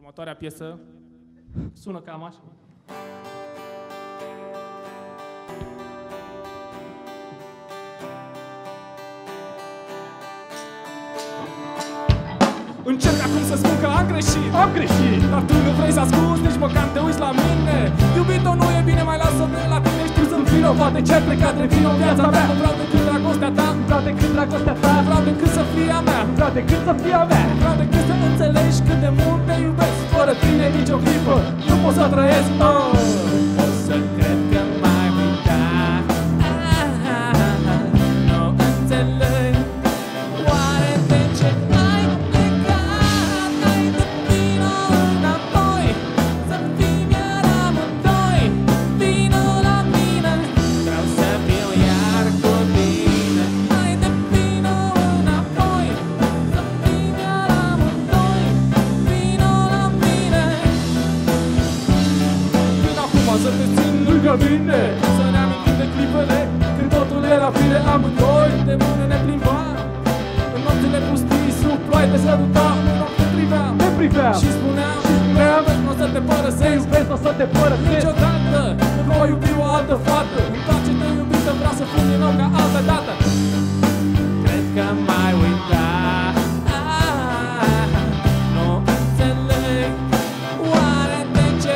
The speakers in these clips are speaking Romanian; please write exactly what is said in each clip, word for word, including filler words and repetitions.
Următoarea piesă sună cam așa. Încerc acum să spun că am greșit, am greșit, dar tu nu vrei să asculti, nici măcar te uiți la mine. Iubito, nu e bine, mai lasă de la tine, știu sunt vinovat de ce ai plecat, revin în viața mea. Nu vreau decât dragostea ta, nu vreau decât dragostea ta, nu vreau decât să fii a mea, nu vreau decât să fii a mea. Nu vreau decât să înțelegi cât de mult te iubesc. Fără tine nicio clipă nu pot să trăiesc. Oh, o să cred că m-ai uitat. Nu înțeleg oare de ce ai plecat. Ai de vino înapoi, să fim iar amândoi. Vino la mine, vreau să fiu iar cu tine. Ai de vino înapoi, să fim iar amândoi. Vino la mine. Vino acum să te țin lângă mine, să ne amintim de clipele când totul era bine. Amândoi de mână ne plimbam în nopțile pustii, sub ploaie te sărutam. În noapte priveam, Te priveam și spuneam, și spuneam, nu o să te părăsesc vezi, o să te părăsesc niciodată. Nu voi iubi o altă fată. Întoarce-te iubită, vreau să fug din nou ca altă dată. Cred că m-ai uitat. Nu înțeleg oare de ce.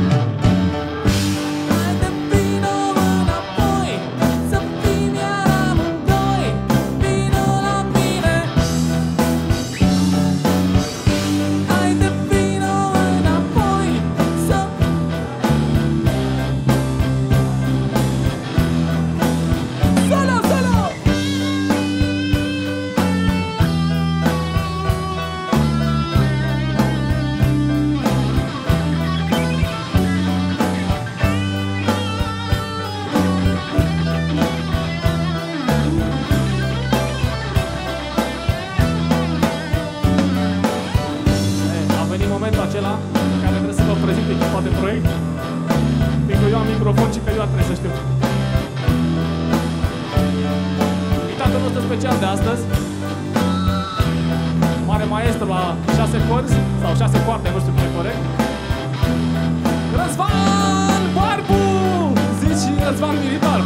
Hai de vino înapoi, să fim iar amândoi. Vino la mine. Hai de vino înapoi, să Solo, solo! A venit momentul acela în care trebuie să vă prezint echipa de proiect. Fiindcă eu am microfon și perioada trebuie să știu. Invitatul nostru special de astăzi, mare maestru la șase corzi sau șase coarte, nu știu cum e corect, Răzvan Barbu! Zici Răzvan Militar.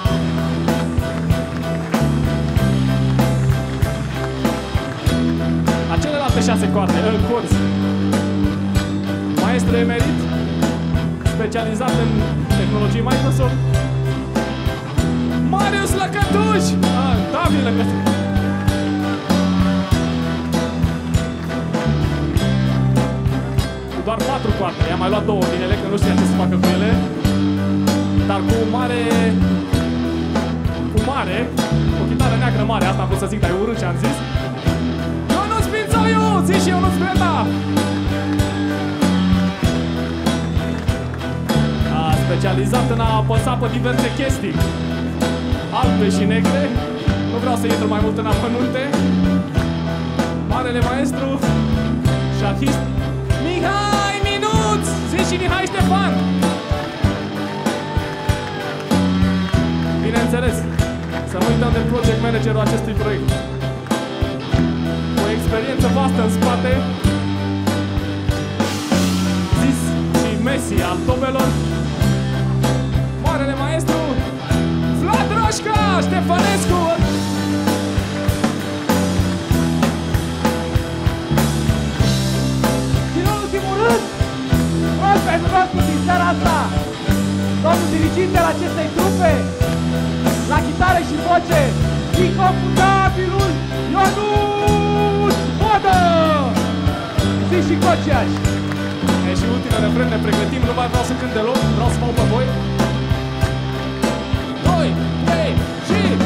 La celelalte șase coarte, în corzi, maestru emerit, specializat în tehnologii Microsoft, Marius Lăcătuș! Ah, David Lăcătuș! Cu doar patru coarte, i-am mai luat două din ele, că nu știa ce să facă cu ele, dar cu mare... cu mare, cu chitară neagră mare, asta am vrut să zic, dar e urât ce am zis. Ionuț Pințoiu! Zi și Ionuț Greta! A specializat în a apăsa pe diverse chestii albe și negre. Nu vreau să intru mai mult în amănunte. Marele maestru șahist Mihai Minuț! Zi și Mihai Ștefan! Bineînțeles, să nu uităm de project managerul acestui proiect. O experiență vastă în spate, zis și Messi al tobelor, marele maestru Vlad Roșca Ștefănescu! Și în ultimul rând, rog pentru nostru din seara asta, domnul dirigintele acestei trupe, la chitară și voce, inconfundabilul Ionuț Vodă! Zi și Cociaș! E și ultimul refren, ne pregătim, nu mai vreau să cânt deloc, vreau să mă pe voi. doi, trei și...